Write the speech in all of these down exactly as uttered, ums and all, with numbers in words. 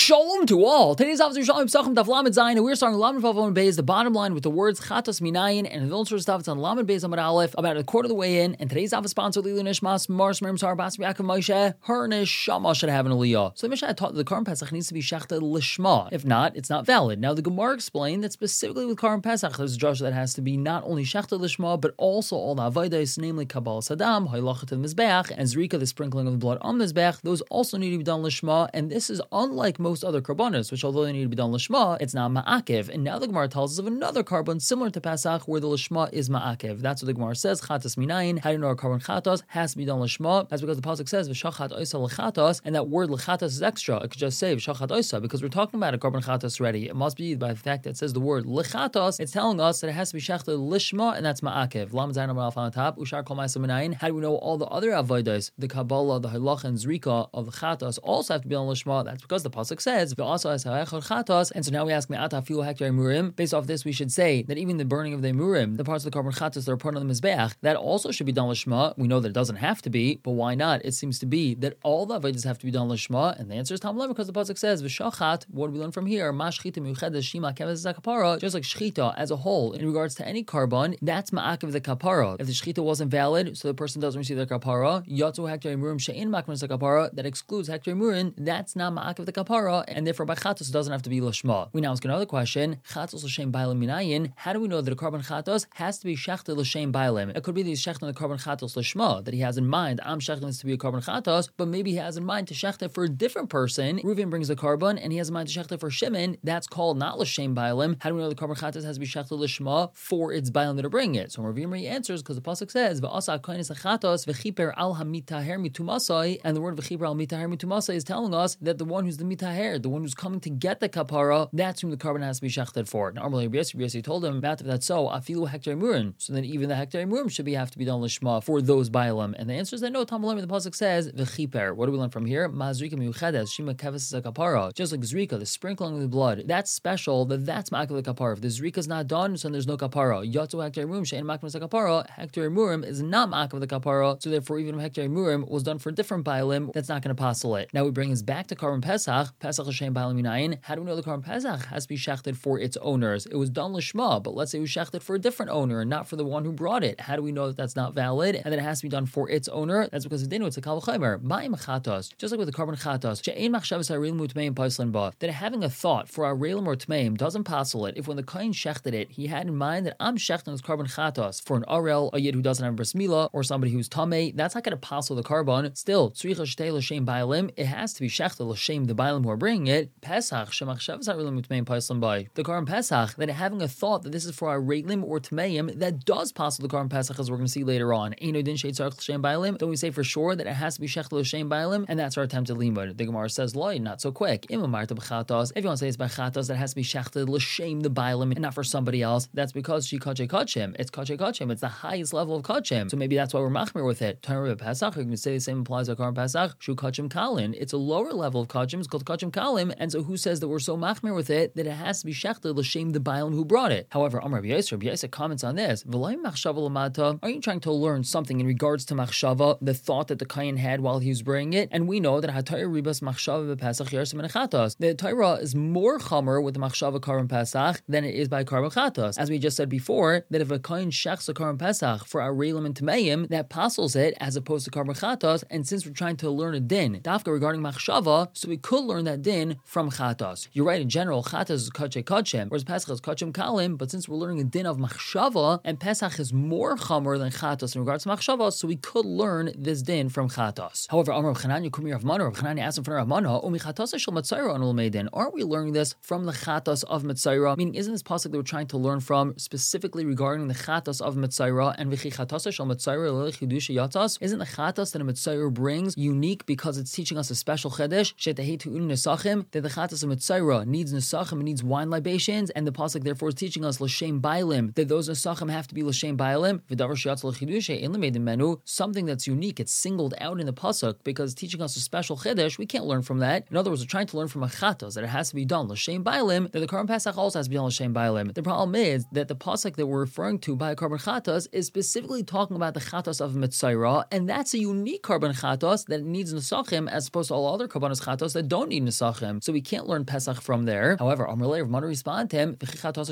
Shalom to all. Today's officer Shalom Psachim Daf Lamed Zayin, and we're starting Lamed Vav Lamed Beis, the bottom line with the words Chatos Minayin, and the Vilter stuff. It's on Lamed Beis Amud Aleph, about a quarter of the way in. And today's office sponsor Lilu Nishmas Mars Merim Sar Bas Yaakov Moshe. Her Neshama should have an Aliyah. So the Mishnah taught that the Karm Pesach needs to be shechted lishma. If not, it's not valid. Now the Gemara explained that specifically with Karm Pesach, there's a drasha that has to be not only shechted lishma, but also all the avodas, namely Kabbalah Sadam, Haylachat and Mizbeach, and Zrika, the sprinkling of the blood on Mizbeach. Those also need to be done lishma, and this is unlike most other karbanos, which although they need to be done lishma, it's not ma'akev. And now the Gemara tells us of another carbon similar to Pesach, where the lishma is ma'akev. That's what the Gemara says. Chatas minayin. How do you know our carbon chatos has to be done lishma? That's because the pasuk says v'shachat oisa lechatos, and that word lechatos is extra. It could just say v'shachat oisa because we're talking about a carbon chatos already. It must be by the fact that it says the word lechatos. It's telling us that it has to be shechted lishma, and that's ma'akev. Lam zayin amalaf on top. Ushar kol ma'aseh minayin. How do we know all the other avodas, the Kabbalah, the halach, and zrika of the chatos also have to be on lishma? That's because the pasuk says also as chatos, and so now we ask me'ata filu hektar murim. Based off this, we should say that even the burning of the murim, the parts of the carbon chatos that are part of the mizbeach, that also should be done lishma. We know that it doesn't have to be, but why not? It seems to be that all the avodas have to be done lishma, and the answer is Talmud because the pasuk says v'shachat. What do we learn from here? Mashchita miuchedes shima keves zakapara. Just like shchita as a whole, in regards to any carbon, that's ma'akev the kapara. If the shchita wasn't valid, so the person doesn't receive the kapara, yatzu hektar murim she'in makman zakapara, that excludes hektar murim, that's not ma'akev the kapara, and therefore by chatos it doesn't have to be lishma. We now ask another question. Chatos l'shem bailim minayin. How do we know that a carbon chatos has to be shechted l'shem bailim? It could be that he's shechting the carbon chatos lishma, that he has in mind, I'm shechting this to be a carbon chatos, but maybe he has in mind to shecht it for a different person. Reuven brings the carbon, and he has in mind to shecht it for Shimon. That's called not l'shem bailim. How do we know the carbon chatos has to be shechted lishma for its bailim that are bringing it? So Reuven answers because the pasuk says v'asa koines chatos v'chiper al hamitaher mitumasai, and the word v'chiper al mitaher mitumasai is telling us that the one who's the mitaher, the one who's coming to get the kapara, that's whom the carbon has to be shechted for. Now, normally, Rabbi Yossi told him that if that's so, afilu hektar murim. So then, even the hektar murim should be have to be done lishma for those bailam. And the answer is that no. Talmud the pasuk says v'chiper. What do we learn from here? Mazrika miuchedes shima keves kapara. Just like zrika, the sprinkling of the blood, that's special. That that's ma'akev the kapara. If the zrika is not done, so then there's no kapara. Yatzu hektar murim she'en ma'akev the kapara. Hektar murim is not ma'akev the kapara. So therefore, even if hektar murim was done for different bailam, that's not going to passel it. Now we bring us back to carbon pesach. Pesach l'shem bailam minayin. How do we know the carbon pesach has to be shechted for its owners? It was done lishma, but let's say it was shechted for a different owner and not for the one who brought it. How do we know that that's not valid and that it has to be done for its owner? That's because the dinu it's a kal v'chaymer. Ma'im chatos, just like with the carbon chatos, she'ein machshavas harelim utmeim paislan ba, that having a thought for a relim or tmeim doesn't passel it. If when the kohen shechted it, he had in mind that I'm shechting this carbon chatos for an arel, a yid who doesn't have bris milah, or somebody who's tamei, that's not going to passel the carbon. Still, tzricha shtei l'shem bailim, it has to be shechted l'shem the bailim who are bringing it. Pesach shemachshavas harelim utmeim paislan ba, the carbon pesach, that having a thought that this is for a relim or tmeim, that does passel the carbon pesach, as we're going to see later on. Eino din sheit tzarich l'shem bailim. Don't we say for sure that it has to be shechted l'shem bailim, and that's our attempt at limud. The Gemara says, "Loy, not so quick." If you want to say it's by chatos, that has to be shechted l'shem the bailim and not for somebody else. That's because she kache kachim. It's kache kachim. It's the highest level of kachim. So maybe that's why we're machmir with it. Tanur pesach, you can say the same applies to carbon pesach. Shu kachim kalin. It's a lower level of kachim. It's called kachim kalim. And so who says that we're so machmir with it that it has to be shechted l'shem the bailim who brought it? However, Amar Rabbi Yosef, Rabbi Yosef comments on this. V'lay machshava l'mata. Are you trying to learn something in regards to machshava, the thought that the kohen had while he was bringing it? And we know that hatayr ribas machshava b'pesach yarsim and chatos. The Torah is more chamer with the machshava carbon pesach than it is by carbon chatos. As we just said before, that if a kohen shechs a carbon pesach for arelim and tameim, that passels it as opposed to carbon chatos. And since we're trying to learn a din, dafka regarding machshava, so we could learn that din from chatos. You're right, in general, chatos is kache kachem, whereas pesach is kachem kalim. But since we're learning a din of machshava, and pesach is more chamer than chatos in regards to machshava, so we could learn this din from chatos. However, Amar Rav Chananya Kumi Rav Mana, Rav Chananya asked in front of Rav Mana, Umi chatos shel matzayra anul meidin. Aren't we learning this from the chatos of matzayra? Meaning, isn't this pasuk that we're trying to learn from specifically regarding the chatos of matzayra and v'chi chatos shel matzayra l'chidusha yatzas? Isn't the chatos that a matzayra brings unique because it's teaching us a special chedesh shetehetu un nesachim, that the chatos of matzayra needs nesachim, it needs wine libations, and the pasuk therefore is teaching us l'shem bailim, that those nesachim have to be l'shem bailim. V'davar sheyatz l'chidusha in l'meidin menu, something that's unique, it's singled out in the pasuk because it's teaching us a special chedesh. We can't learn from that. In other words, we're trying to learn from a chatos that it has to be done l'shem bailim, that the carbon pesach also has to be done l'shem bailim. The problem is that the pasuk that we're referring to by carbon chatos is specifically talking about the chatos of mitzayra, and that's a unique carbon chatos that needs nesachim as opposed to all other karbanos chatos that don't need nesachim. Pesachim, so we can't learn Pesach from there. However, Amar Leir, Manu respond to him, V'chichatas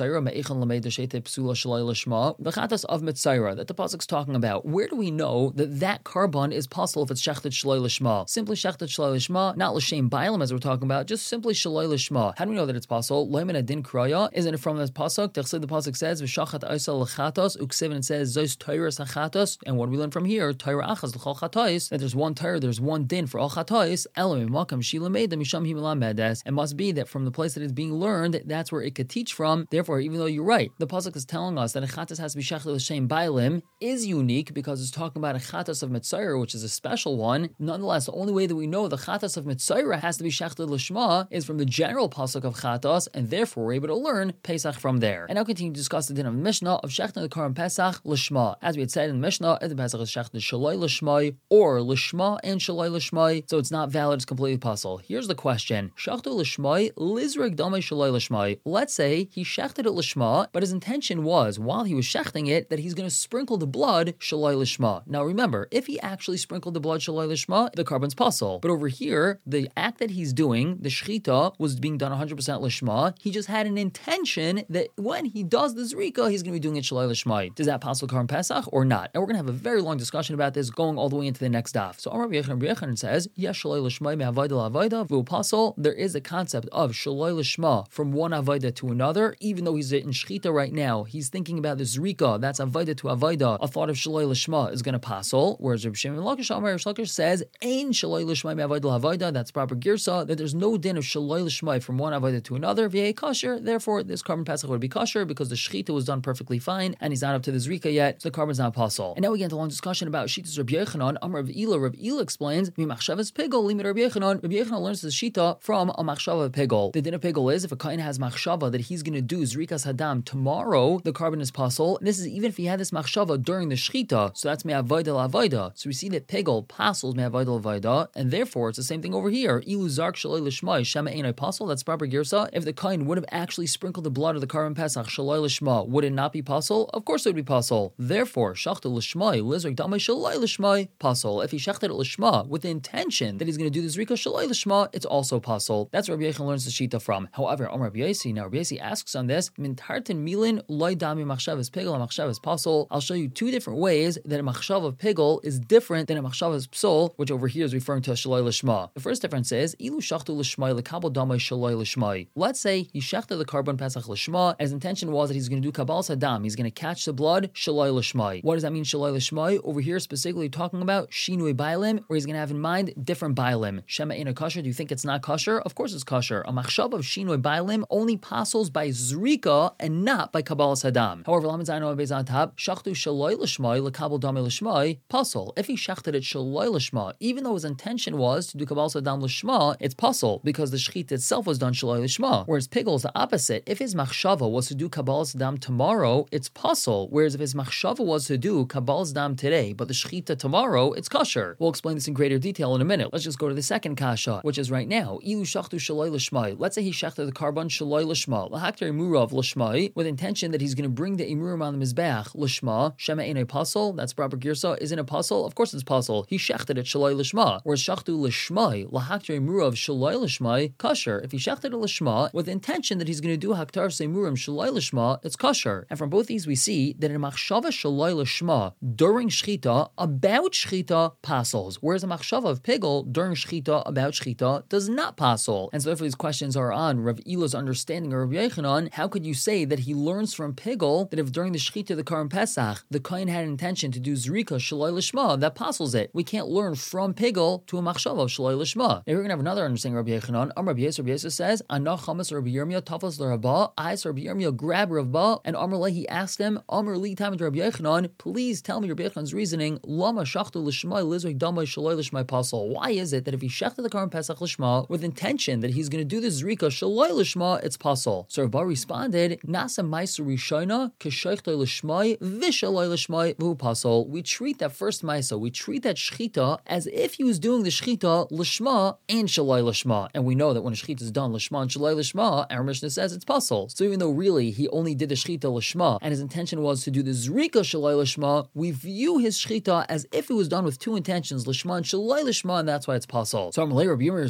of Mitzayra, that the pasuk's talking about. Where do we know that that carbon is possible if it's shechted shaloi lishma? Simply shechted shaloi lishma, not l'shem bailam as we're talking about, just simply shaloi lishma. How do we know that it's possible? Loimin adin kraya, isn't it from this pasuk? The pasuk says v'shachat oisa l'chatos, uksevin it says zos toiras hachatos, and what do we learn from here? Toira achas l'chol chatos, that there's one Torah, there's one din for all chatos. Elam makam shila made the misham himala medes. It must be that from the place that it's being learned, that's where it could teach from. Therefore, even though you're right, the pasuk is telling us that a chatos has to be shechted l'shem bailim is unique because it's talking about a chatos of Mitzayra, which is a special one. Nonetheless, the only way that we know the chatos of Mitzayra has to be shechted l'shma is from the general pasuk of chatos, and therefore we're able to learn Pesach from there. And now continue to discuss the din of the Mishnah of shechting the Karban Pesach l'shma. As we had said in the Mishnah, if the Pesach is shechted shaloi l'shma or l'shma and shaloi l'shma, so it's not valid, it's completely possible. Here's the question: shechtu l'shma lizreg damei shaloi l'shma. Let's say he shechted it l'shma, but his intention was while he was shechting it that he's going to sprinkle the blood shaloi l'shma. Now remember, if he actually sprinkled the blood shaloi l'shma, the carbon's pasul. But over here, the act that he's doing, the shechita, was being done one hundred percent l'shma. He just had an intention that when he does the zrika, he's going to be doing it shaloi l'shma. Does that pasul Karban Pesach or not? And we're going to have a very long discussion about this, going all the way into the next daf. So Amar Rabbi Yochanan says, yes, shaloi l'shma me'avoda l'avoda v'u pasul. There is a concept of shaloi l'shma from one avoda to another, even though he's in shechita right now. He's thinking about the zrika. That's avoda to avoda. A thought of shaloi l'shma is going to pasul. Whereas Rabbi Shimon Lakish Amar Lakish says, ein shaloi l'shma me'avoda l'avoda. That's proper girsa, that there's no din of shaloi l'shma from one avoda to another. V'yei kasher. Therefore, this Karban Pesach would be kasher because the shechita was done perfectly fine and he's not up to the zrika yet, so the carbon's not pasul. And now we get into a long discussion about shitas Rabbi Yochanan. Amar Rav Ila. Rav Ila explains, "Mimachshavas pigol limit Rabbi Yochanan." Rabbi Yochanan learns the shita from a machshava pigol. The din of pigol is if a kohen has machshava that he's going to do zrikas hadam tomorrow, the carbon is pasul. This is even if he had this machshava during the shechita, so that's me'avoda l'avoda. So we see that pigol pasuls me'avoda l'avoda, and therefore it's the same thing over here. Ilu zark shaloi l'shma shema einay pasul. That's proper girsa. If the kohen would have actually sprinkled the blood of the Karban Pesach shaloi l'shma, would it not be pasul? Of course it would be pasul. Therefore, shachta l'shma lizrik damay shaloi l'shma pasul. If he shechted it l'shma with the intention that he's going to do the zrika shaloi l'shma, it's also pasul. That's where Rabbi Yochanan learns the shita from. However, Amar Rabbi Yosi, now Rabbi Yosi asks on this, min tartin milin loy dami machshavas pigol machshavas pasul. I'll show you two different ways that a machshav of pigol is different than a machshavas psul, which over here is referring to a shaloi l'shma. The first difference is ilu shachtu l'shma lekabel damay shaloi l'shma. Let's say he shechted the Karban Pesach l'shma, and his intention was that he's going to do kabal sadam. He's going to catch the blood shaloi l'shma. What does that mean shaloi l'shma? Over here specifically talking about shinui bailim, where he's going to have in mind different bailim. Shema ina kosher. Do you think it's not kosher? Of course it's kosher. A machshav of shinui bailim only passes by zrika and not by kabal sadam. However, lamed zayin on bezan tab shachtu shaloi l'shma lekabel damay l'shma pasul. If he shechted it shaloi l'shma, even though his intention was to do kabal sadam l'shma, it's pasul because the shechit itself was done shaloi l'shma. Whereas pigol is the opposite. If his machshava was to do kabal sadam tomorrow, it's pasul. Whereas if his machshava was to do kabal sadam today, but the shechita tomorrow, it's kosher. We'll explain this in greater detail in a minute. Let's just go to the second kasha, which is right now. Ilu shachtu shaloi l'shma. Let's say he shechted the carbon shaloi l'shma. Lahakter imurav l'shma with intention that he's going to bring the imurim on the mizbeach l'shma. Shema einay pasul. That's proper girsa. Isn't it pasul? Of course it's pasul. He shechted it shaloi l'shma. Whereas shachtu l'shma lahakter imurav shaloi l'shma kosher. If he shechted it l'shma with the intention that he's going to do haktar seimurim shaloi l'shma, it's kosher. And from both these we see that in a machshava shaloi l'shma during shchita about shchita pasals, whereas a machshava of pigol during shchita about shchita does not pasal. And so if these questions are on Rav Ila's understanding of Rabbi Yochanan, how could you say that he learns from pigol that if during the shchita of the Karban Pesach the kohen had an intention to do zrika shaloi l'shma, that pasals it? We can't learn from pigol to a machshava of shaloi l'shma. Now we're going to have another understanding of Rabbi Yochanan. Am Rabbi Yisrael, Rabbi Yisrael says, Anach chamas Rabbi Yirmiyah tafas l'Rabba. I saw Rabbi Yirmiyah grab Rabba, and Amar Leh, he asked him, Amar Li tam Rabbi Yochanan, please tell me Rabbi Yochanan's reasoning. Lama shachtu l'shma lizrik damay shaloi l'shma pasal. Why is it that if he shechted the Karban Pesach l'shma with intention that he's going to do the zrika shaloi l'shma, it's pasal? So Rabba responded, Nasa ma'aser rishona k'sheichtoi l'shma v'shaloi l'shma v'hu pasal. We treat that first ma'aser, we treat that shchita as if he was doing the shchita l'shma and shaloi l'shma, and we know that when a shchita is done l'shma and shaloi l'shma, our Mishnah says it's pasal. So even though really he only did the shchita l'shma and his intention was to do the zrika shaloi l'shma, we view his shchita as if it was done with two intentions, l'shma and shaloi l'shma, and that's why it's pasal. So Amalei Rabbi Yirmiyah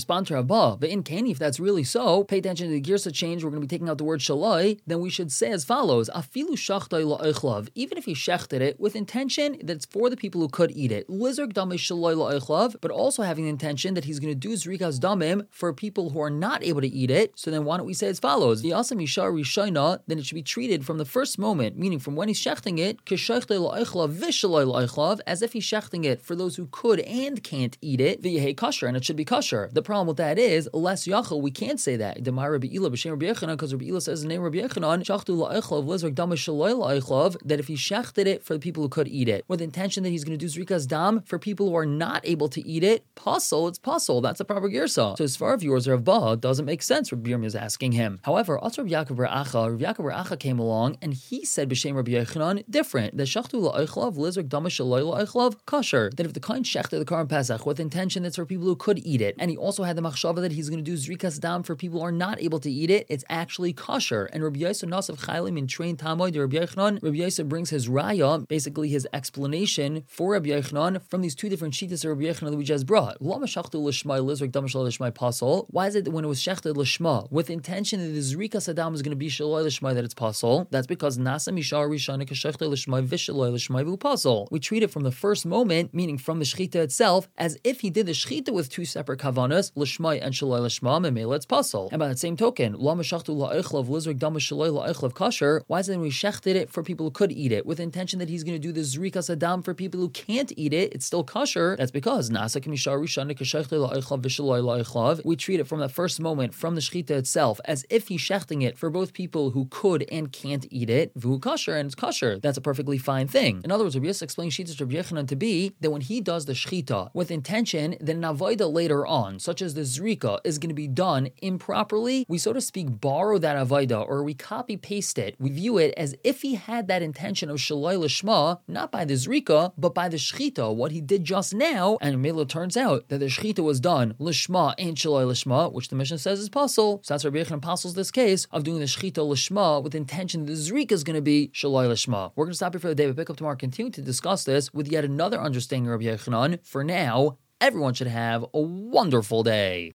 respond to Rabbah, but in Kani, if that's really so, pay attention to the Girsa change. We're going to be taking out the word shalai. Then we should say as follows: Afilu shachtay la'ichlav. Even if he shechted it with intention that it's for the people who could eat it, lizark damei shalai la'ichlav, but also having the intention that he's going to do zrikas damim for people who are not able to eat it. So then why don't we say as follows: The asam isha rishayna. Then it should be treated from the first moment, meaning from when he's shechting it, kishachtay la'ichlav vishalai la'ichlav, as if he's shechting it for those who could and can't eat it. V'yehei kosher, and it should be kosher. The problem with that is less yachal. We can't say that. The Rabbi Ila b'shem Rabbi Yechanan, because Rabbi Ila says the name Rabbi Yechanan, shachtu la'ichlav lizrak dam shaloi la'ichlav, that if he shechted it for the people who could eat it, with the intention that he's going to do zrikas dam for people who are not able to eat it, pasul, it's pasul. That's a proper girsa. So as far as yours Rav Baha, doesn't make sense. Rabbi Yirmiyah is asking him. However, also Rabbi Yaakov bar Acha, Rabbi Yaakov bar Acha came along and he said b'shem Rabbi Yechanan different. The shachtu la'ichlav lizrak dam shaloi la'ichlav kosher. That if the kain shechted the Karban Pesach with intention that's for people who could eat it, and he also had the machshava that he's going to do zrikas dam for people who are not able to eat it, it's actually kosher. And Rabbi Yosef Nasav Chaylim in Train Tamoid, Rabbi Yechanan, Rabbi Yosef brings his raya, basically his explanation for Rabbi Yechanan from these two different shittas of Rabbi Yechanan that we just brought. Why is it that when it was shechted lishma with intention that the zrikas adam is going to be shaloi lishma that it's pasul? That's because nasa mishar rishana kashechted lishma vishaloi lishma vu pasul. We treat it from the first moment, meaning from the shchita itself, as if he did the shchita with two separate kavanas, lishma and shaloi lishma, memela it's pasul. And by that same token, lama shachtu la'ichlav lizrik dama shaloi la'ichlav kasher. Why is it when we shechted it for people who could eat it with intention that he's going to do the zrikas adam for people who can't eat it, it's still kosher? That's because nasa kamishar rishana kashechted la'ichlav vishaloi la'ichlav. We treat it from the first moment, from the shchita itself, as if he's shechting it for both people who could and can't eat it, vu kosher, and it's kosher. That's a perfectly fine thing. In other words, Rabbi Yosef explains shittas Rabbi Yechanan to be that when he does the shchita with intention, then an avodah later on, such as the zrika, is going to be done improperly. We, so to speak, borrow that avodah, or we copy paste it. We view it as if he had that intention of shaloi lishma, not by the zrika, but by the shchita, what he did just now. And it turns out that the shchita was done lishma and shaloi lishma, which the Mishnah says is pasul. So that's Rabbi Yechanan pasels this case of doing the shchita lishma with intention that the zrika is going to be shaloi lishma. We're going to stop here for the day, but pick up tomorrow, continue to discuss this with yet another understanding of Rabbi Yechanan. For now, everyone should have a wonderful day.